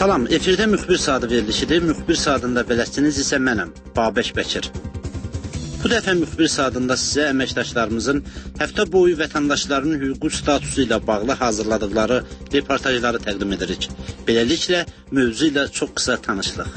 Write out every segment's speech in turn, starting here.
Salam, efirdə müxbir saatı verilişidir. Müxbir saatında beləsiniz isə mənəm, Babək Bəkir. Bu dəfə müxbir saatında sizə əməkdaşlarımızın həftə boyu vətəndaşların hüquqi statusu ilə bağlı hazırladıqları reportajları təqdim edirik. Beləliklə, mövzu ilə çox qısa tanışlıq.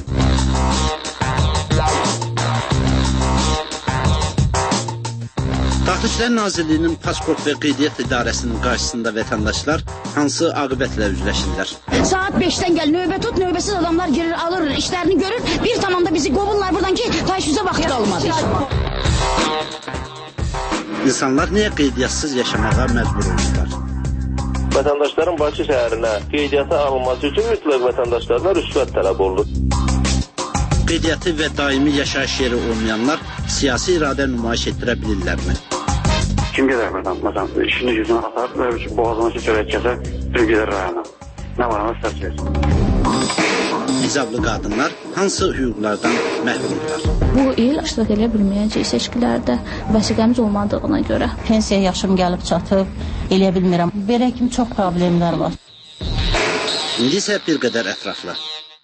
Daxili İşlər Nazirliyinin Pasport və Qeydiyyat İdarəsinin qarşısında vətəndaşlar hansı aqibətlə üzləşirlər? Saat 5'ten gel, növbə tut, növbəsiz adamlar gelir, alır, işlərini görür, bir tamamda bizi qovurlar buradan ki, təşvizə vaxt qalmadı. İnsanlar niyə qeydiyyatсız yaşamağa məcbur olurlar? Vətəndaşların Bakı şəhərinə qeydiyyata alınması üçün mütləq vətəndaşlarına rüşvət tələb olunur. Qeydiyyatı və daimi yaşayış yeri olmayanlar siyasi iradə nümayiş etdirə bilirlərmi? Kim gedər buradan? Məsələn, işini gücünü atar və boğazına ki, çörək kəsər, bir gedər rayona. Nə var, ama səs versin. İcablı qadınlar hansı hüquqlardan məhrumdurlar? Bu il iştirak edə bilməyəcək seçkilərdə vəsiqəmiz olmadığına görə. Pensiya yaşım gəlib çatıb, eləyə bilmirəm. Belə kimi çox problemlər var. İndi isə bir qədər ətraflı.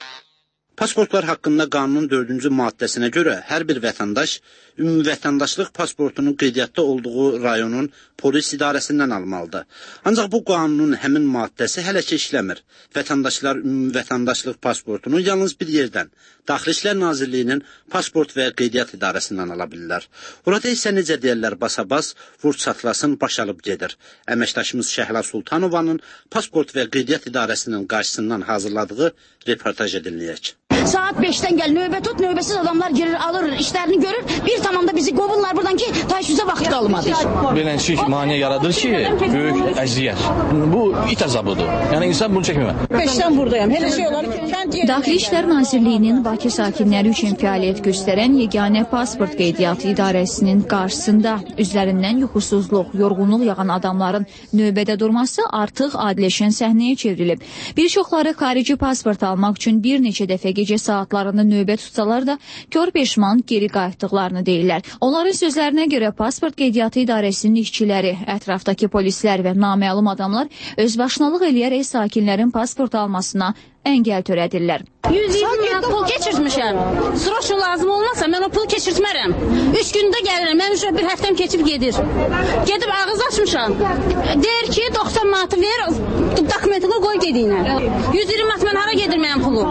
Pasportlar haqqında qanunun 4-cü maddəsinə görə hər bir vətəndaş ümumvətəndaşlıq pasportunun qeydiyyatda olduğu rayonun polis idarəsindən almalıdır. Ancaq bu qanunun həmin maddəsi hələ ki işləmir. Vətəndaşlar ümumvətəndaşlıq pasportunu yalnız bir yerdən, Daxili İşlər Nazirliyinin Pasport və Qeydiyyat İdarəsindən ala bilirlər. Orada isə necə deyirlər, basa-bas, vur çatlasın, baş alıb gedir. Əməkdaşımız Şəhla Sultanovanın Pasport və Qeydiyyat İdarəsinin qarşısından hazırladığı reportajı dinləyək. Saat 5'ten gel, növbə tut, növbəsiz adamlar gelir, alır, işlərini görür, bir tamamda bizi qovurlar buradan ki, təşvizə vaxt qalmadı. Beləncik maniyə yaradır ki, böyük əziyyət. Bu it əzabıdır. Yəni insan bunu çəkmir. 5'ten buradayım. Hele şey olar ki, Daxili İşlər Nazirliyinin Bakı sakinləri üçün fəaliyyət göstərən yeganə pasport qeydiyyatı idarəsinin qarşısında üzlərindən yuxusuzluq, yorğunluq yağan adamların növbədə durması artıq adiləşən səhnəyə çevrilib. Bir çoxları xarici pasport almaq üçün bir neçə dəfə gecə saatlarında növbə tutsalar da kör peşman geri qayıtdıqlarını deyirlər. Onların sözlərinə görə pasport qeydiyyatı idarəsinin işçiləri, ətrafdakı polislər və naməlum adamlar özbaşınalıq eləyərək sakinlərin pasport almasına əngəl törədirlər. 120 manat pul keçirtmişəm. Sroşu lazım olmasa mən o pulu keçirtmərəm. 3 gündə gəlirəm. Mən üçün bir həftəm keçib gedir. Gedib ağız açmışam. Deyir ki, 90 manatı ver, dokumentini qoy gediyinə. 120 manat mən hara gedirməyəm pulu?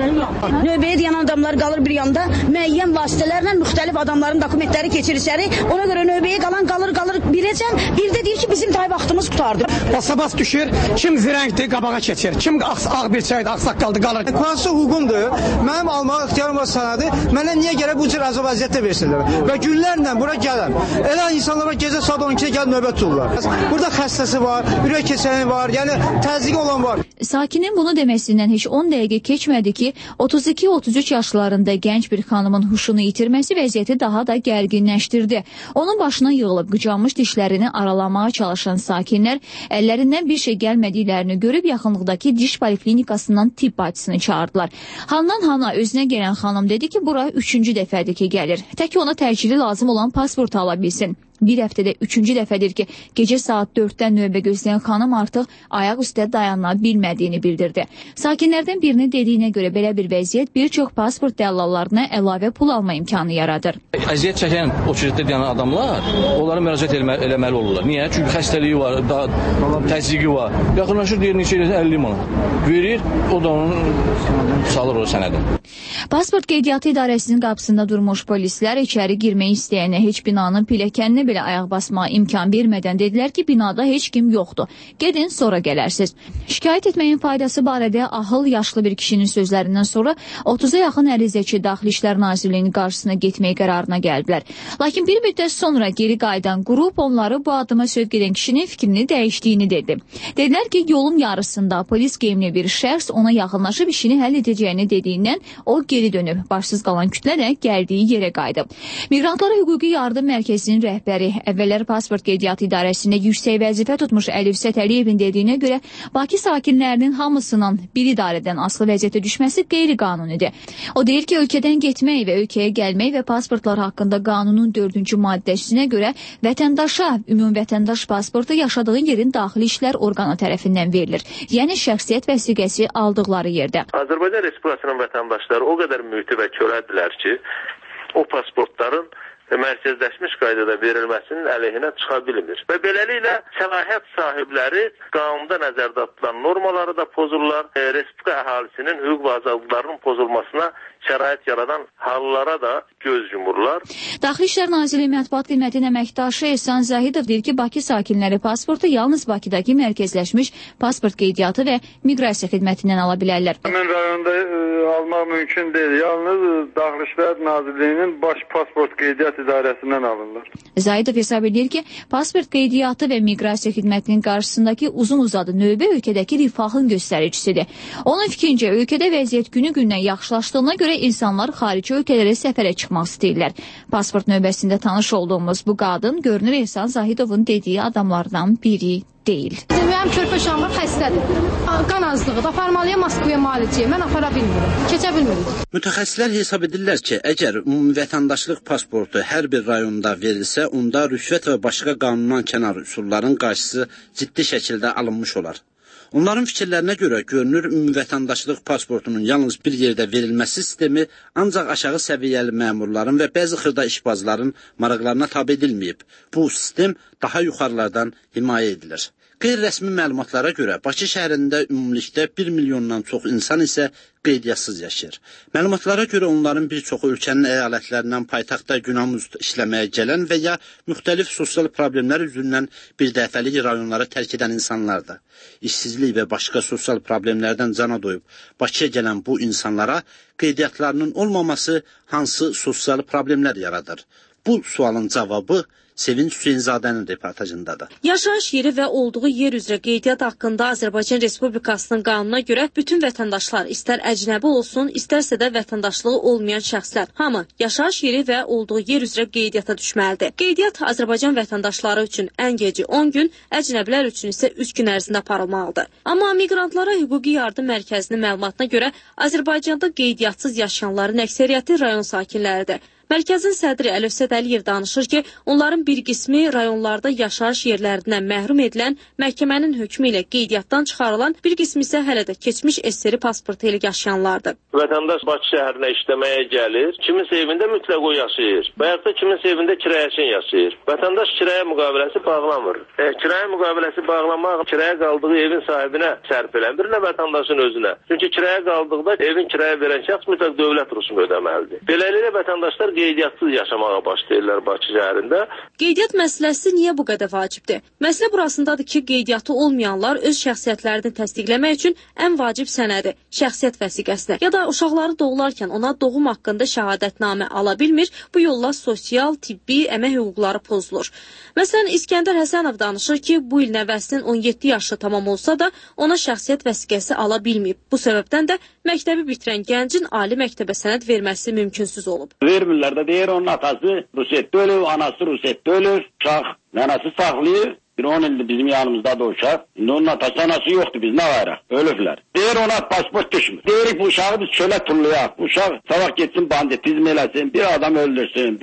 Növbəyə deyən adamlar qalır bir yanda, müəyyən vasitələrlə müxtəlif adamların dokumentləri keçir içəri. Ona görə növbəyə qalan qalır birəcən. Bir də deyir ki, bizim tay vaxtımız qutardı. Basa-bas düşür, kim zirəngdir, qabağa keçir. Kim ağ bir çaydı, ağsaqqaldı, qalır. Konstitusiya hüququmdur. Mənim almaq ixtiyarım var sənədi. Mənə niyə gərək bu cür əzab əziyyətlə versinlər? Və günlərlə bura gələm. Elə insanlara gecə saat 12-də gəlib növbə tuturlar. Burada xəstəsi var, ürək keçəni var, yəni təzyiqi olan var. Sakinin bunu deməsindən heç 10 dəqiqə keçmədi ki, 32-33 yaşlarında gənc bir xanımın huşunu itirməsi vəziyyəti daha da gərginləşdirdi. Onun başına yığılıb qıcanmış dişlərini aralamaya çalışan sakinlər əllərindən bir şey gəlmədiklərini görüb yaxınlıqdakı diş poliklinikasından tibb bacısını çağırdılar. Handan hana özünə gələn xanım dedi ki, bura 3-cü dəfədir ki, gəlir. Tək ona təcili lazım olan pasport ala bilsin. Bir həftədə 3-cü dəfədir ki, gecə saat 4-dən növbə gözləyən xanım artıq ayaq üstə dayana bilmədiyini bildirdi. Sakinlərdən birinin dediyinə görə belə bir vəziyyət bir çox pasport dəllallarına əlavə pul alma imkanı yaradır. Əziyyət çəkən o çirkdə deyən adamlar onlara müraciət eləməli olurlar. Niyə? Çünki xəstəliyi var, təzyiqi var. Yaxınlaşır deyir neçə 50 manat. Verir, o da onun salır o sənədi. Pasport qeydiyyatı idarəsinin qapısında durmuş polislər içəri girmək istəyənə heç binanın pilləkəninə belə ayaq basmağa imkan vermədən dedilər ki, binada heç kim yoxdur. Gedin, sonra gələrsiniz. Şikayət etməyin faydası barədə ahıl yaşlı bir kişinin sözlərindən sonra 30-a yaxın ərizəçi Daxili İşlər Nazirliyinin qarşısına getmək qərarına gəldilər. Lakin bir müddət sonra geri qayıdan qrup onları bu adıma sövq edən kişinin fikrini dəyişdiyini dedi. Dedilər ki, yolun yarısında polis geyimli bir şəxs ona yaxınlaşıb işini həll edəcəyini dediyindən o geri geri dönüb. Başsız qalan kütlə də gəldiyi yerə qayıdıb. Miqrantlara Hüquqi Yardım Mərkəzinin rəhbəri, əvvəllər Pasport Qeydiyyatı İdarəsində yüksək vəzifə tutmuş Əlifsət Əliyevin dediyinə görə Bakı sakinlərinin hamısının bir idarədən asılı vəziyyətə düşməsi qeyri-qanunidir. O deyir ki, ölkədən getmək və ölkəyə gəlmək və pasportlar haqqında qanunun 4-cü maddəsinə görə vətəndaşa ümumvətəndaş pasportu yaşadığı yerin daxili işlər orqanı tərəfindən verilir. Yəni şəxsiyyət vəsiqəsi aldıqları yerdə. Azərbaycan Respublikasının vətəndaşları o qədər mühiti və körədirlər ki, o pasportların mərkəzləşmiş qaydada verilməsinin əleyhinə çıxa bilmir. Və beləliklə səlahiyyət sahibləri qanunda nəzərdə tutulan normaları da pozurlar, Respublika əhalisinin hüquq və azadlıqlarının pozulmasına şərait yaradan hallara da göz yumurlar. Daxili İşlər Nazirliyi Mətbuat Xidmətinin əməkdaşı Ehsan Zahidov deyir ki, Bakı sakinləri pasportu yalnız Bakıdakı mərkəzləşmiş pasport qeydiyyatı və miqrasiya xidmətindən ala bilərlər. Həmin rayonda almaq mümkün deyil. Yalnız Daxili İşlər Nazirliyinin baş pasport qeydiyyat idarəsindən alınır. Zahidov hesab edir ki, pasport qeydiyyatı və miqrasiya xidmətinin qarşısındakı uzun-uzadı növbə ölkədəki rifahın göstəricisidir. Onun fikrincə, ölkədə vəziyyət günü-gündən yaxşılaşdığına görə insanlar xarici ölkələrə səfərə çıxmaq istəyirlər. Pasport növbəsində tanış olduğumuz bu qadın görünür Ehsan Zahidovun dediyi adamlardan biri deyil. Mənim körpə uşağım var, xəstədir. Qan azlığıdır. Aparmalıyam Moskvaya müalicəyə. Mən apara bilmirəm. Keçə bilmirik. Mütəxəssislər hesab edirlər ki, əgər ümumvətəndaşlıq pasportu hər bir rayonda verilsə, onda rüşvət və başqa qanundan kənar üsulların qarşısı ciddi şəkildə alınmış olar. Onların fikirlərinə görə görünür ümumvətəndaşlıq pasportunun yalnız bir yerdə verilməsi sistemi ancaq aşağı səviyyəli məmurların və bəzi xırda işbazların maraqlarına tabe edilməyib. Bu sistem daha yuxarılardan himayə edilir. Qeyri-rəsmi məlumatlara görə Bakı şəhərində ümumilikdə 1 milyondan çox insan isə qeydiyyatssız yaşayır. Məlumatlara görə onların bir çoxu ölkənin əyalətlərindən paytaxtda günahüstü işləməyə gələn və ya müxtəlif sosial problemlər üzündən bir dəfəlik rayonları tərk edən insanlardır. İşsizlik və başqa sosial problemlərdən cana doyub Bakıya gələn bu insanlara qeydiyyatlarının olmaması hansı sosial problemlər yaradır? Bu sualın cavabı Sevinç Hüseynzadənin reportajındadır. Yaşayış yeri və olduğu yer üzrə qeydiyyat haqqında Azərbaycan Respublikasının qanununa görə bütün vətəndaşlar istər əcnəbi olsun, istərsə də vətəndaşlığı olmayan şəxslər hamı yaşayış yeri və olduğu yer üzrə qeydiyyata düşməlidir. Qeydiyyat Azərbaycan vətəndaşları üçün ən geci 10 gün, əcnəbilər üçün isə 3 gün ərzində aparılmalıdır. Amma Miqrantlara Hüquqi Yardım Mərkəzinin məlumatına görə Azərbaycanda qeydiyyatssız yaşayanların əksəriyyəti rayon sakinləridir. Mərkəzin sədri Əlifsət Əliyev danışır ki, onların bir qismi rayonlarda yaşayış yerlərindən məhrum edilən, məhkəmənin hökmü ilə qeydiyyatdan çıxarılan, bir qismi isə hələ də keçmiş SSR pasportu ilə yaşayanlardır. Vətəndaş Bakı şəhərinə işləməyə gəlir, kiminsə evində mütləq o yaşayır və yaxud da kiminsə evində kirayəçin yaşayır. Vətəndaş kirayə müqaviləsi bağlamır. Kirayə müqaviləsi bağlamaq kirayə qaldığı evin sahibinə sərf eləmir, nə vətəndaşın özünə. Çünki kirayə qaldıqda evin kirayə verən şəxs mütləq dövlət rüsumu ödəməlidir. Beləliklə vətəndaşlar qeydiyyatssız yaşamağa başlayırlar Bakı şəhərində. Qeydiyyat məsələsi niyə bu qədər vacibdir? Məsələ burasındadır ki, qeydiyyatı olmayanlar öz şəxsiyyətlərini təsdiqləmək üçün ən vacib sənədi, şəxsiyyət vəsiqəsini ya da uşaqları doğularkən ona doğum haqqında şəhadətnamə ala bilmir, bu yolla sosial, tibbi, əmək hüquqları pozulur. Məsələn, İskəndər Həsənov danışır ki, bu il nəvəsinin 17 yaşı tamam olsa da ona şəxsiyyət vəsiqəsi ala bilməyib. Bu səbəbdən də məktəbi bitirən gəncin ali məktəbə sənəd verməsi mümkünsüz olub. Vermirlər də deyir, onun atası Rusetdə ölür, anası Rusetdə ölür, uşaq nənəsi saxlayır. Bir 10 ildir bizim yanımızda da uşaq. İndi onun atası anası yoxdur, biz nə varaq? Ölüblər. Deyir ona pasport düşmür. Deyirik bu uşağı biz çölə tullayaq. Bu uşaq sabah getsin banditizm eləsin, bir adam öldürsün.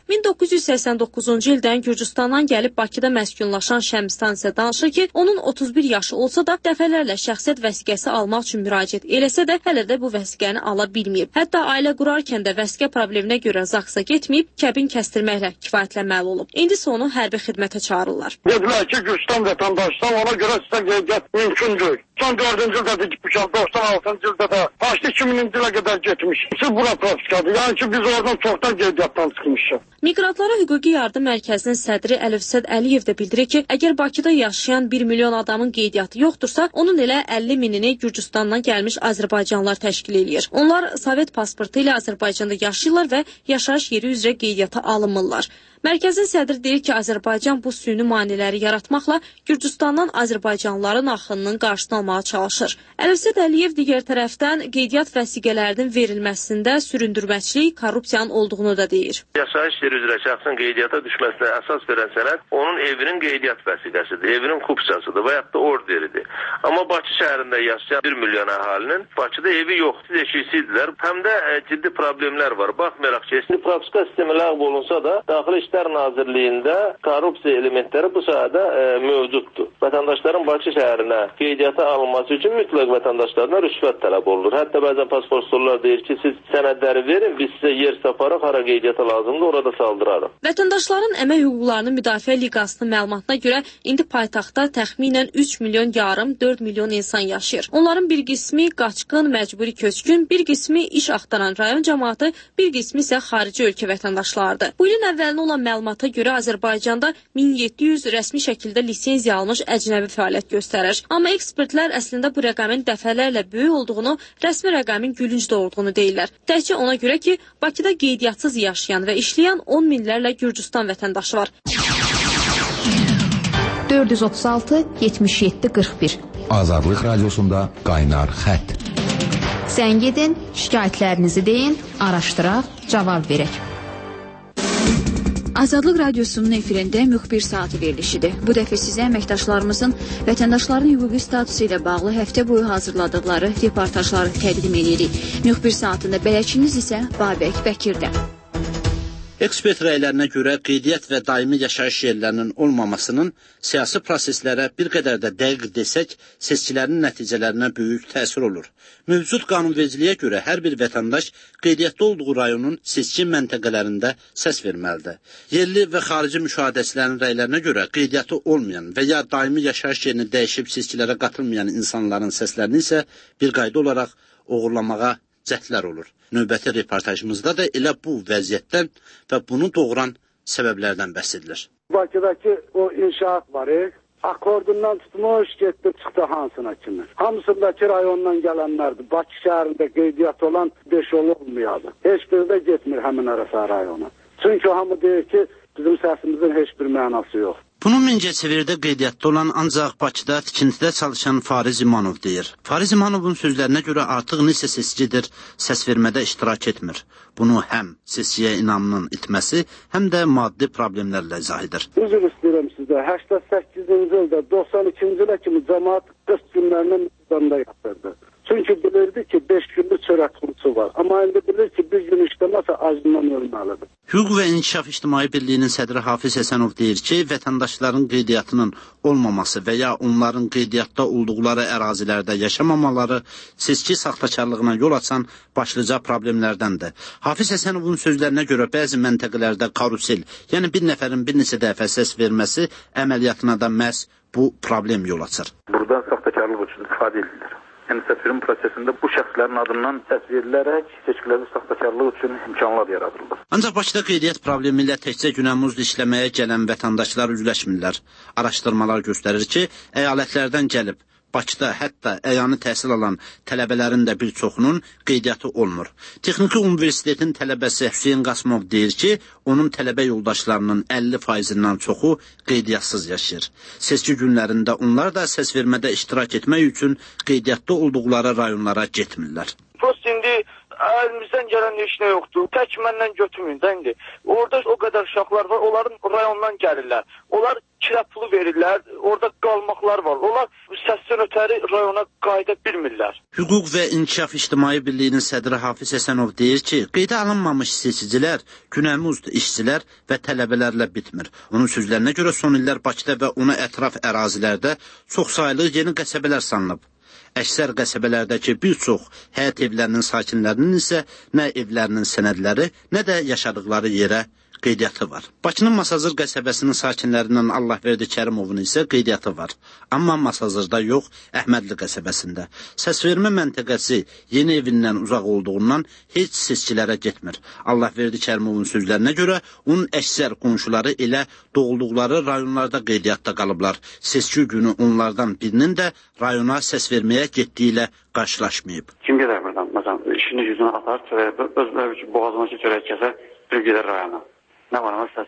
1989-cu ildən Gürcüstandan gəlib Bakıda məskunlaşan Şəmstan isə danışır ki, onun 31 yaşı olsa da dəfələrlə şəxsiyyət vəsiqəsi almaq üçün müraciət eləsə də hələ də bu vəsiqəni ala bilməyib. Hətta ailə qurarkən də vəsiqə probleminə görə Zaksa getməyib, kəbin kəstirməklə kifayətlənməli olub. İndi isə onu hərbi xidmətə çağırırlar. Dedilər ki, Gürcüstan vətəndaşsan, ona görə sizə qeydiyyat mümkündür. Son 4-cü ildə də gitmişəm, 96-cı ildə də, 2000-ci ilə qədər getmiş. Siz bura praktikadır, yəni ki, biz oradan çoxdan qeydiyyatdan çıxmışıq. Miqrantlara Hüquqi Yardım Mərkəzinin sədri Əlifsət Əliyev də bildirir ki, əgər Bakıda yaşayan 1 milyon adamın qeydiyyatı yoxdursa, onun elə 50 minini Gürcüstandan gəlmiş Azərbaycanlılar təşkil edir. Onlar Sovet pasportu ilə Azərbaycanda yaşayırlar və yaşayış yeri üzrə qeydiyyata alınmırlar. Mərkəzin sədri deyir ki, Azərbaycan bu süni maneələri yaratmaqla Gürcüstandan Azərbaycanlıların axınının qarşısını almağa almağa çalışır. Əlövsət Əliyev digər tərəfdən qeydiyyat vəsiqələrinin verilməsində süründürməçilik, korrupsiyanın olduğunu da deyir. Yaşayış yeri üzrə şəxsin qeydiyyata düşməsinə əsas verən sənəd onun evinin qeydiyyat vəsiqəsidir, evinin kupçasıdır və yaxud da orderidir. Amma Bakı şəhərində yaşayan 1 milyon əhalinin Bakıda evi yoxdur, eşiksizdirlər. Həm də ciddi problemlər var. Baxmayaraq ki, propska sistemi ləğv olunsa da, Daxili İşlər Nazirliyində korrupsiya elementləri bu sahədə mövcuddur. Vətəndaşların Bakı şəhərinə qeydiyyata alınması üçün mütləq vətəndaşlarına rüşvət tələb olunur. Hətta bəzən pasportçular deyir ki, siz sənədləri verin, biz sizə yer saparıq, hara qeydiyyata lazımdır, orada saldırarıq. Vətəndaşların Əmək Hüquqlarının Müdafiə Liqasının məlumatına görə indi paytaxtda təxminən 3 milyon yarım 4 milyon insan yaşayır. Onların bir qismi qaçqın, məcburi köçkün, bir qismi iş axtaran rayon cəmaatı, bir qismi isə xarici ölkə vətəndaşlarıdır. Bu ilin əvvəlinə olan məlumata görə Azərbaycanda 1700 rəsmi şəkildə lisenziya almış əcnəbi fəaliyyət göstərir. Amma ekspertlər əslində bu rəqəmin dəfələrlə böyük olduğunu, rəsmi rəqəmin gülünc doğurduğunu deyirlər. Təkcə ona görə ki, Bakıda qeydiyyatssız yaşayan və işləyən 10 minlərlə Gürcüstan vətəndaşı var. 436 77 41 Azadlıq Radiosunda qaynar xətt. Zəng edin, şikayətlərinizi deyin, araşdıraq, cavab verək. Azadlıq Radiosunun efirində müxbir saatı verilişidir. Bu dəfə sizə əməkdaşlarımızın vətəndaşların hüquqi statusu ilə bağlı həftə boyu hazırladıqları reportajları təqdim edirik. Müxbir saatında bələdçiniz isə Babək Bəkirdə. Ekspert rəylərinə görə qeydiyyat və daimi yaşayış yerlərinin olmamasının siyasi proseslərə bir qədər də dəqiq desək, seçkilərin nəticələrinə böyük təsir olur. Mövcud qanunvericiliyə görə hər bir vətəndaş qeydiyyatda olduğu rayonun seçki məntəqələrində səs verməlidir. Yerli və xarici müşahidəçilərin rəylərinə görə qeydiyyatı olmayan və ya daimi yaşayış yerini dəyişib seçkilərə qatılmayan insanların səslərini isə bir qayda olaraq oğurlamağa cəhdlər olur. Növbəti reportajımızda da elə bu vəziyyətdən və bunu doğuran səbəblərdən bəhs edilir. Bakıdakı o inşaat var, akordundan tutmuş, getdi, çıxdı hansına kimi. Hamısındakı rayondan gələnlərdir. Bakı şəhərində qeydiyyat olan 5 olmayadı. Heç biri də getmir həmin arası rayona. Çünki hamı deyir ki, bizim səsimizin heç bir mənası yox. Bunu Mingəçevirdə qeydiyyatda olan ancaq Bakıda tikintidə çalışan Fariz İmanov deyir. Fariz İmanovun sözlərinə görə artıq neçə seçicidir səs vermədə iştirak etmir. Bunu həm seçkiyə inamının itməsi, həm də maddi problemlərlə izah edir. Üzr istəyirəm sizə, 88-ci ildə 92-ci ilə kimi cəmaat 40 günlərinin meydanda yatırdı. Çünki bilirdi ki, 5 günlük çörək pulu var. Amma indi bilir ki, bir gün işləməsə acından ölməlidir. Hüquq və İnkişaf İctimai Birliyinin sədri Hafiz Həsənov deyir ki, vətəndaşların qeydiyyatının olmaması və ya onların qeydiyyatda olduqları ərazilərdə yaşamamaları seçki saxtakarlığına yol açan başlıca problemlərdəndir. Hafiz Həsənovun sözlərinə görə bəzi məntəqələrdə karusel, yəni bir nəfərin bir neçə dəfə səs verməsi əməliyyatına da məhz bu problem yol açır. Burada saxtakarlıq üçün istifadə edilir. Yəni səsverim prosesində bu şəxslərin adından səs verilərək seçkilərin saxtakarlığı üçün imkanlar yaradılır. Ancaq Bakıda qeydiyyat problemi ilə təkcə günəmuzd işləməyə gələn vətəndaşlar üzləşmirlər. Araşdırmalar göstərir ki, əyalətlərdən gəlib Bakıda hətta əyani təhsil alan tələbələrin də bir çoxunun qeydiyyatı olmur. Texniki Universitetin tələbəsi Hüseyin Qasımov deyir ki, onun tələbə yoldaşlarının 50%-dən çoxu qeydiyyatssız yaşayır. Seçki günlərində onlar da səs vermədə iştirak etmək üçün qeydiyyatda olduqları rayonlara getmirlər. Prost indi əlimizdən gələn heç nə yoxdur. Tək məndən götürməyin də indi. Orada o qədər uşaqlar var, onların rayondan gəlirlər. Onlar kirə pulu verirlər, orada qalmaqlar var. Onlar səsdən ötəri rayona qayıda bilmirlər. Hüquq və İnkişaf İctimai Birliyinin sədri Hafiz Həsənov deyir ki, qeydə alınmamış seçicilər, günəmuzd işçilər və tələbələrlə bitmir. Onun sözlərinə görə son illər Bakıda və ona ətraf ərazilərdə çoxsaylı yeni qəsəbələr salınıb. Əksər qəsəbələrdəki bir çox həyət evlərinin sakinlərinin isə nə evlərinin sənədləri, nə də yaşadıqları yerə qeydiyyatı var. Bakının Masazır qəsəbəsinin sakinlərindən Allahverdi Kərimovun isə qeydiyyatı var. Amma Masazırda yox, Əhmədli qəsəbəsində. Səsvermə məntəqəsi yeni evindən uzaq olduğundan heç seçkilərə getmir. Allahverdi Kərimovun sözlərinə görə onun əksər qonşuları elə doğulduqları rayonlarda qeydiyyatda qalıblar. Seçki günü onlardan birinin də rayona səs verməyə getdiyi ilə qarşılaşmayıb. Kim gedər buradan? Məsələn, işini yüzünü atar, öz boğazına çörək kəsə, bir gedər rayona. Nə var, səs versin.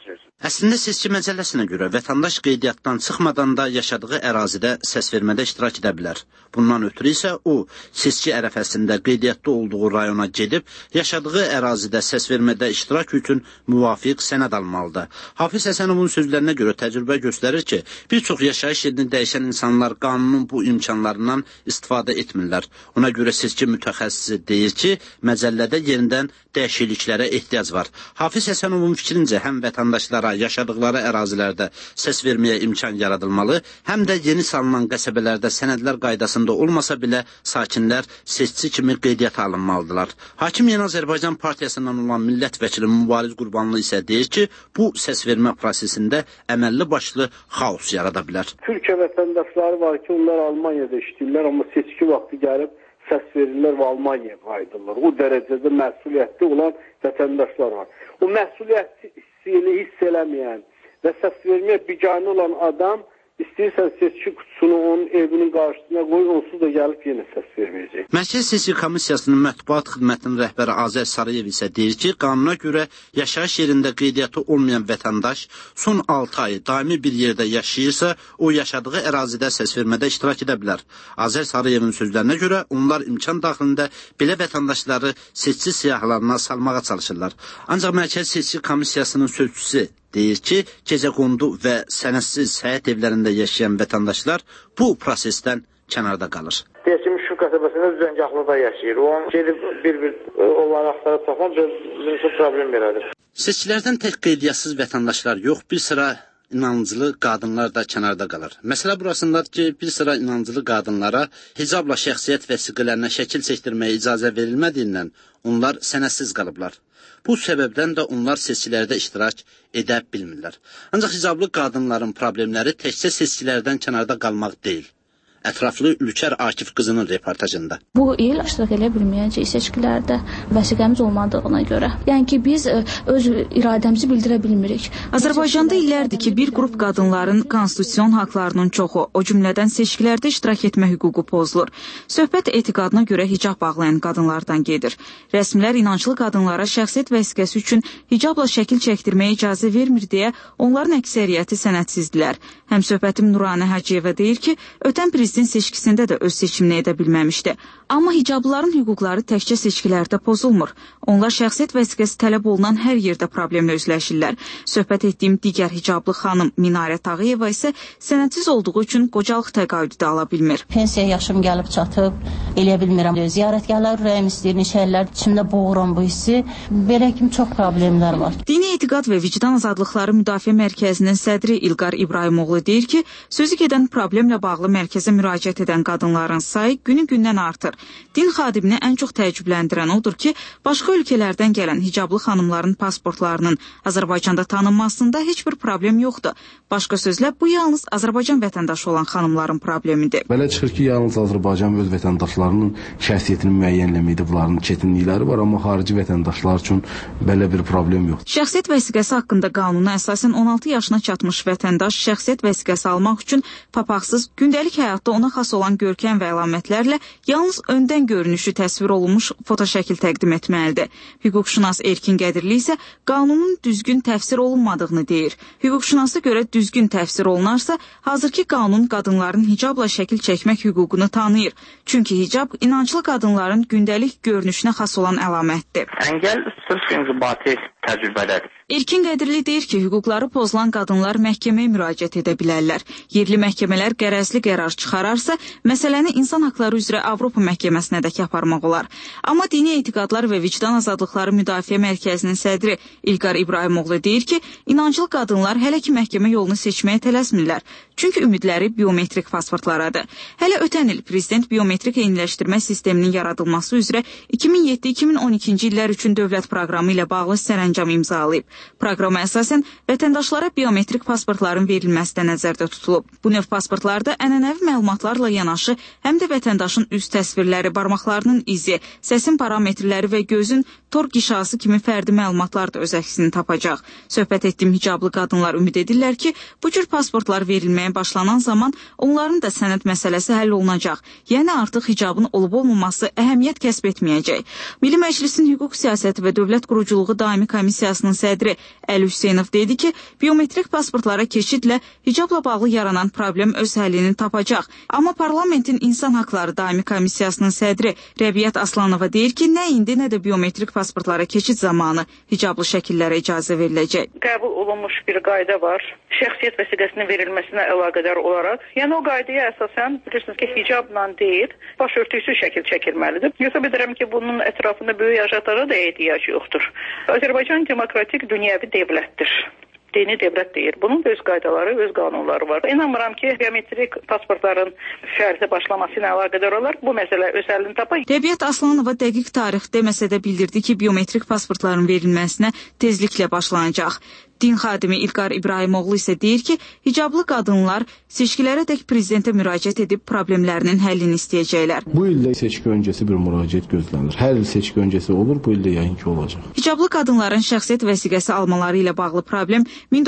Əslində seçki məcəlləsinə görə vətəndaş qeydiyyatdan çıxmadan da yaşadığı ərazidə səsvermədə iştirak edə bilər. Bundan ötürü isə o, seçki ərəfəsində qeydiyyatda olduğu rayona gedib, yaşadığı ərazidə səsvermədə iştirak üçün müvafiq sənəd almalıdır. Hafiz Həsənovun sözlərinə görə təcrübə göstərir ki, bir çox yaşayış yerini dəyişən insanlar qanunun bu imkanlarından istifadə etmirlər. Ona görə seçki mütəxəssisi deyir ki, məcəllədə yenidən dəyişikliklərə ehtiyac var. Hafiz Həsənovun fikrincə həm vətəndaşlara yaşadıkları ərazilərdə səs verməyə imkan yaradılmalı, həm də yeni salınan qəsəbələrdə sənədlər qaydasında olmasa belə sakinlər seçici kimi qeydiyyata alınmalıdırlar. Hakim Yeni Azərbaycan Partiyasından olan millət vəkili Mübariz Qurbanlı isə deyir ki, bu səs vermə prosesində əməlli başlı xaos yarada bilər. Türkiyə vətəndaşları var ki, onlar Almaniyada işləyirlər, amma seçki vaxtı gəlib səs verirlər və Almaniyaya qayıdırlar. O dərəcədə məsuliyyətli olan vətəndaşlar var. O məsuliyyət hissini hiss eləməyən və səs verməyə biganə olan adam İstəyirsən seçki kutusunu onun evinin qarşısına qoy, onsuz da gəlib yenə səs verməyəcək. Mərkəzi Seçki Komissiyasının mətbuat xidmətinin rəhbəri Azər Sarıyev isə deyir ki, qanuna görə yaşayış yerində qeydiyyatı olmayan vətəndaş son 6 ay daimi bir yerdə yaşayırsa, o yaşadığı ərazidə səs vermədə iştirak edə bilər. Azər Sarıyevin sözlərinə görə onlar imkan daxilində belə vətəndaşları seçki siyahılarına salmağa çalışırlar. Ancaq Mərkəzi Seçki Komissiyasının sözçüsü deyir ki, gecəqondu və sənədsiz həyət evlərində yaşayan vətəndaşlar bu prosesdən kənarda qalır. Deyəkim, Şuşa qəsəbəsində düzəngahlıqda yaşayır. O an gedib bir onları axtarıb tapan bizim üçün problem belədir. Seçkilərdən tək qeydiyyatсız vətəndaşlar yox, bir sıra inancılı qadınlar da kənarda qalır. Məsələ burasındadır ki, bir sıra inancılı qadınlara hicabla şəxsiyyət vəsiqələrinə şəkil çəkdirməyə icazə verilmədiyindən onlar sənədsiz qalıblar. Bu səbəbdən də onlar seçkilərdə iştirak edə bilmirlər. Ancaq hicablı qadınların problemləri təkcə seçkilərdən kənarda qalmaq deyil. Ətraflı Ülkər Akif qızının reportajında. Bu il iştirak edə bilməyəcək seçkilərdə vəsiqəmiz olmadığına görə. Yəni ki, biz öz iradəmizi bildirə bilmirik. Azərbaycanda illərdir ki, bir qrup qadınların konstitusion haqlarının çoxu, o cümlədən seçkilərdə iştirak etmə hüququ pozulur. Söhbət etiqadına görə hicab bağlayan qadınlardan gedir. Rəsmilər inanclı qadınlara şəxsiyyət vəsiqəsi üçün hicabla şəkil çəkdirməyə icazə vermir deyə onların əksəriyyəti sənədsizdirlər. Həmsöhbətim Nuranə Hacıyeva deyir ki, ötən prezident seçkisində də öz seçimini edə bilməmişdi. Amma hicablıların hüquqları təkcə seçkilərdə pozulmur. Onlar şəxsiyyət vəsiqəsi tələb olunan hər yerdə problemlə üzləşirlər. Söhbət etdiyim digər hicablı xanım Minarə Tağıyeva isə sənədsiz olduğu üçün qocalıq təqaüdü də ala bilmir. Pensiya yaşım gəlib çatıb, eləyə bilmirəm. Ziyarətgahlar ürəyim istəyir, neçələr içimdə boğuram bu hissi. Belə kimi çox problemlər var. Dini etiqad və vicdan azadlıqları müdafiə mərkəzinin sədri İlqar İbrahimoğlu deyir ki, sözü gedən problemlə bağlı mərkəzə müraciət edən qadınların sayı günü-gündən artır. Din xadimini ən çox təəccübləndirən odur ki, başqa ölkələrdən gələn hicablı xanımların pasportlarının Azərbaycanda tanınmasında heç bir problem yoxdur. Başqa sözlə, bu yalnız Azərbaycan vətəndaşı olan xanımların problemidir. Belə çıxır ki, yalnız Azərbaycan öz vətəndaşlarının şəxsiyyətini müəyyənləməkdə bunların çətinlikləri var, amma xarici vətəndaşlar üçün belə bir problem yoxdur. Şəxsiyyət vəsiqəsi haqqında qanuna əsasən 16 yaşına çatmış vətəndaş şəxsiyyət vəsiqəsi almaq üçün papaqsız, gündəlik həyatda ona xas olan görkəm və əlamətlərlə yalnız öndən görünüşü təsvir olunmuş fotoşəkil təqdim etməlidir. Hüquqşünas Erkin Qədirli isə qanunun düzgün təfsir olunmadığını deyir. Hüquqşünasa görə düzgün təfsir olunarsa, hazırki qanun qadınların hicabla şəkil çəkmək hüququnu tanıyır. Çünki hicab inanclı qadınların gündəlik görünüşünə xas olan əlamətdir. Əngəl sırf inzibati təcrübədədir. Erkin Qədirli deyir ki, hüquqları pozulan qadınlar məhkəməyə müraciət edə bilərlər. Yerli məhkəmələr qərəzli qərar çıxararsa, məsələni İnsan Haqları üzrə Avropa məhkəməsinədək aparmaq olar. Amma Dini Etiqadlar və Vicdan Azadlıqları Müdafiə Mərkəzinin sədri İlqar İbrahimoğlu deyir ki, inanclı qadınlar hələ ki məhkəmə yolunu seçməyə tələsmirlər. Çünki ümidləri biometrik pasportlaradadır. Hələ ötən il Prezident biometrik eyniləşdirmə sisteminin yaradılması üzrə 2007-2012-ci illər üçün dövlət proqramı ilə bağlı sərəncam imzalayıb. Proqrama əsasən vətəndaşlara biometrik pasportların verilməsi də nəzərdə tutulub. Bu növ pasportlarda ənənəvi məlumatlarla yanaşı, həm də vətəndaşın üz təsvirləri, barmaqlarının izi, səsin parametrləri və gözün doktor qişası kimi fərdi məlumatlar da öz əksini tapacaq. Söhbət etdiyim hicablı qadınlar ümid edirlər ki, bu cür pasportlar verilməyə başlanan zaman onların da sənəd məsələsi həll olunacaq. Yəni artıq hicabın olub-olmaması əhəmiyyət kəsb etməyəcək. Milli Məclisin Hüquq Siyasəti və Dövlət Quruculuğu Daimi Komissiyasının sədri Əli Hüseynov dedi ki, biometrik pasportlara keçidlə hicabla bağlı yaranan problem öz həllini tapacaq. Amma parlamentin İnsan Haqları Daimi Komissiyasının sədri Rəbiyyət Aslanova deyir ki, nə indi, nə də biometrik pasportlara keçid zamanı hicablı şəkillərə icazə veriləcək. Qəbul olunmuş bir qayda var. Şəxsiyyət vəsiqəsinin verilməsinə əlaqədar olaraq. Yəni o qaydaya əsasən bilirsiniz ki, hicabla deyil, başörtüsü şəkil çəkilməlidir. Hesab edirəm ki, bunun ətrafında böyük ajataja da ehtiyac yoxdur. Azərbaycan demokratik dünyəvi dövlətdir. Dini dövlət deyir. Bunun öz qaydaları, öz qanunları var. İnanmıram ki, biometrik pasportların fəaliyyətə başlaması ilə əlaqədar olaraq bu məsələ öz həllini tapar. Rəbiyyət Aslanova dəqiq tarix deməsə də bildirdi ki, biometrik pasportların verilməsinə tezliklə başlanacaq. Din xadimi İlqar İbrahimoğlu isə deyir ki, hicablı qadınlar seçkilərədək prezidentə müraciət edib problemlərinin həllini istəyəcəklər. Bu ildə seçki öncəsi bir müraciət gözlənilir. Hər il seçki öncəsi olur, bu ildə yəqin ki olacaq. Hicablı qadınların şəxsiyyət vəsiqəsi almaları ilə bağlı problem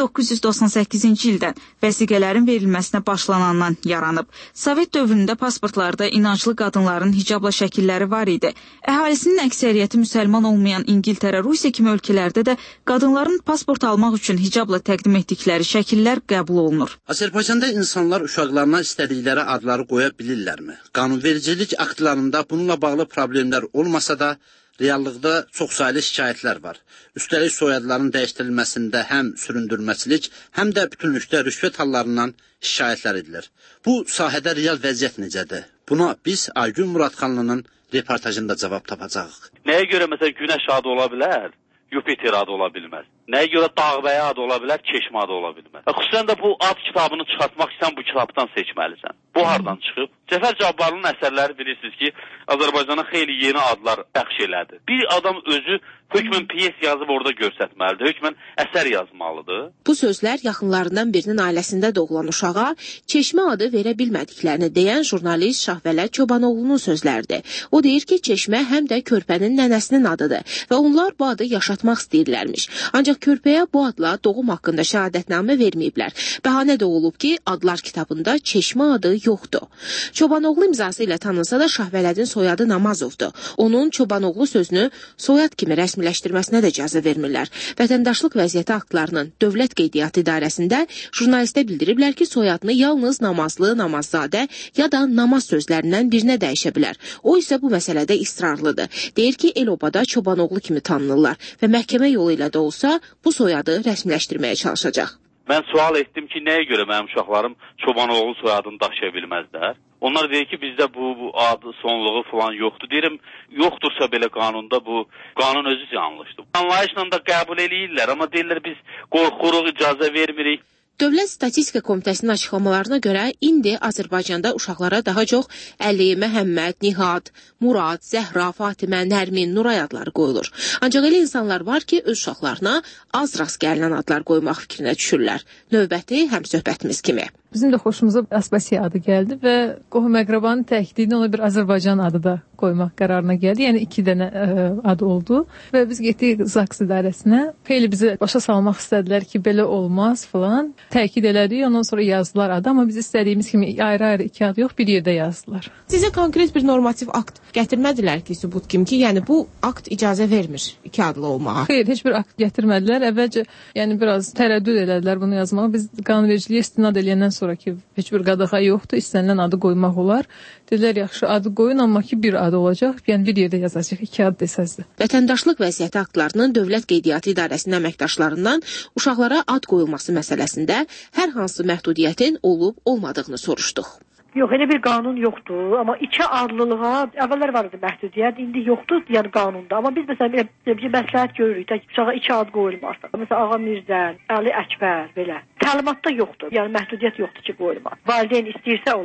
1998-ci ildən vəsiqələrin verilməsinə başlanandan yaranıb. Sovet dövründə pasportlarda inanclı qadınların hicabla şəkilləri var idi. Əhalisinin əksəriyyəti müsəlman olmayan İngiltərə, Rusiya kimi ölkələrdə də qadınların pasport almaq üçün hicabla təqdim etdikləri şəkillər qəbul olunur. Azərbaycanda insanlar uşaqlarına istədikləri adları qoya bilirlərmi? Qanunvericilik aktlarında bununla bağlı problemlər olmasa da, reallıqda çoxsaylı şikayətlər var. Üstəlik soyadların dəyişdirilməsində həm süründürməçilik, həm də bütünlükdə rüşvət hallarından şikayətlər edilir. Bu sahədə real vəziyyət necədir? Buna biz Aygün Muradxanlının reportajında cavab tapacağıq. Nəyə görə məsələn Günəş adı ola bilər? Yupiter adı ola bilməz. Nəyə görə Dağbəyə adı ola bilər, Keşmə adı ola bilməz. Xüsusən də bu ad kitabını çıxartmaq istəyən bu kitabdan seçməlisən. Bu hardan çıxıb? Cəfər Cabbarlının əsərləri bilirsiniz ki, Azərbaycana xeyli yeni adlar bəxş elədi. Bir adam özü hökmən piyes yazıb orada göstərməlidir, hökmən əsər yazmalıdır. Bu sözlər yaxınlarından birinin ailəsində doğulan uşağa Çeşmə adı verə bilmədiklərini deyən jurnalist Şahvələ Çobanoğlu'nun sözləridir. O deyir ki, Çeşmə həm də körpənin nənəsinin adıdır və onlar bu adı yaşatmaq istəyirlərmiş. Ancaq körpəyə bu adla doğum haqqında şəhadətnamə verməyiblər. Bəhanə də olub ki, adlar kitabında Çeşmə adı yoxdur. Çobanoğlu imzası ilə tanınsa da Şahvələdin soyadı Namazovdur. Onun Çobanoğlu sözünü soyad kimi rəsmiləşdirməsinə də icazə vermirlər. Vətəndaşlıq vəziyyəti aktlarının Dövlət Qeydiyyatı İdarəsində jurnalistə bildiriblər ki, soyadını yalnız Namazlı, Namazzadə ya da Namaz sözlərindən birinə dəyişə bilər. O isə bu məsələdə israrlıdır. Deyir ki, el-obada Çobanoğlu kimi tanınırlar və məhkəmə yolu ilə də olsa bu soyadı rəsmiləşdirməyə çalışacaq. Mən sual etdim ki, nəyə görə mənim uşaqlarım Çobanoğlu soyadını daşıya bilməzlər? Onlar deyir ki, bizdə bu adı sonluğu falan yoxdur. Deyirəm, yoxdursa belə qanunda bu qanun özü yanlışdır. Anlayışla da qəbul eləyirlər, amma deyirlər biz qorxuruq, icazə vermirik. Dövlət Statistika Komitəsinin açıqlamalarına görə indi Azərbaycanda uşaqlara daha çox Əli, Məhəmməd, Nihad, Murad, Zəhra, Fatimə, Nərmin, Nuray adları qoyulur. Ancaq elə insanlar var ki, öz uşaqlarına az rast gəlinən adlar qoymaq fikrinə düşürlər. Növbəti həmsöhbətimiz kimi. Bizim də xoşumuza Aspasiya adı gəldi və qohum-əqrabanın təkidinə ona bir Azərbaycan adı da qoymaq qərarına gəldi. Yəni 2 dənə adı oldu və biz getdik ZAKS idarəsinə. Xeyli bizi başa salmaq istədilər ki, belə olmaz falan. Təkid elədik, ondan sonra yazdılar adı, amma biz istədiyimiz kimi ayrı-ayrı 2 adı yox, bir yerdə yazdılar. Sizə konkret bir normativ akt gətirmədilər ki, sübut kimi ki, yəni bu akt icazə vermir 2 adlı olmağa. Xeyr, heç bir akt gətirmədilər. Əvvəlcə yəni biraz tərəddüd elədilər bunu yazmağa. Biz qanunvericiliyə istinad eləyəndən sonra ki, heç bir qadağa yoxdur, istənilən adı qoymaq olar. Dedilər, yaxşı adı qoyun, amma ki, bir adı olacaq, yəni bir yerdə yazacaq, 2 ad desəzdir. Vətəndaşlıq vəziyyəti aktlarının Dövlət Qeydiyyatı İdarəsinin əməkdaşlarından uşaqlara ad qoyulması məsələsində hər hansı məhdudiyyətin olub-olmadığını soruşduq. Yox, elə bir qanun yoxdur, amma 2 adlılığa əvvəllər var idi məhdudiyyət, indi yoxdur, yəni qanunda. Amma biz məsələn bir məsləhət görürük, ki, uşağa 2 ad qoyulmaz. Məsələn, Ağa Mirzə, Əli Əkbər, belə. Təlimatda yoxdur, yəni məhdudiyyət yoxdur ki, qoyulmaz. Valideyn istəyirsə olar.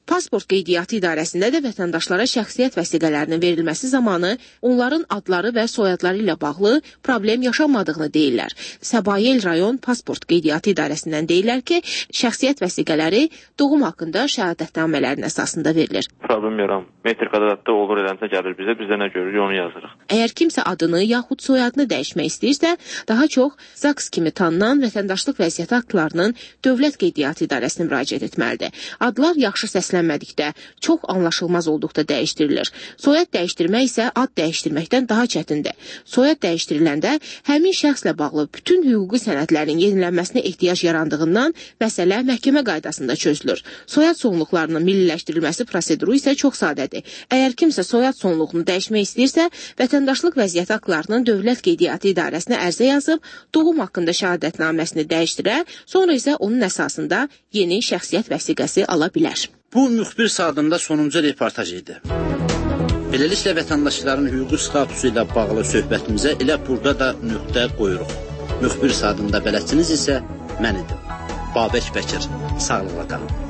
Pasport qeydiyyatı idarəsində də vətəndaşlara şəxsiyyət vəsiqələrinin verilməsi zamanı onların adları və soyadları ilə bağlı problem yaşanmadığını deyirlər. Səbail rayon Pasport qeydiyyatı idarəsindən deyirlər ki, şəxsiyyət vəsiqələri doğum haqqında şəhadətnamələrin əsasında verilir. Problem yaram. Metrikada da olur eləmsə gəlir bizə, bizdə nə görürük onu yazırıq. Əgər kimsə adını yaxud soyadını dəyişmək istəyirsə, daha çox ZAKS kimi tanınan vətəndaşlıq vəziyyəti aktlarının Dövlət Qeydiyyatı İdarəsinə müraciət etməlidir. Adlar yaxşı səslənmədikdə, çox anlaşılmaz olduqda dəyişdirilir. Soyad dəyişdirmək isə ad dəyişdirməkdən daha çətindir. Soyad dəyişdiriləndə həmin şəxslə bağlı bütün hüquqi sənədlərin yenilənməsinə ehtiyac yarandığından məsələ məhkəmə qaydasında çözülür. Soyad sonluqlarının milliləşdirilməsi proseduru isə çox sadədir. Əgər kimsə soyad sonluğunu dəyişmək istəyirsə, vətəndaşlıq vəziyyəti aktlarının Dövlət Qeydiyyatı İdarəsinə ərizə yazıb, doğum haqqında şəhadətnaməsini dəyişdirər, sonra isə onun əsasında yeni şəxsiyyət vəsiqəsi ala bilər. Bu müxbir saatında sonuncu reportaj idi. Beləliklə vətəndaşların hüquqi statusu ilə bağlı söhbətimizə elə burada da nöqtə qoyuruq. Müxbir saatında bələdçiniz isə mən idim. Babək Bəkir. Sağlıqla qalın.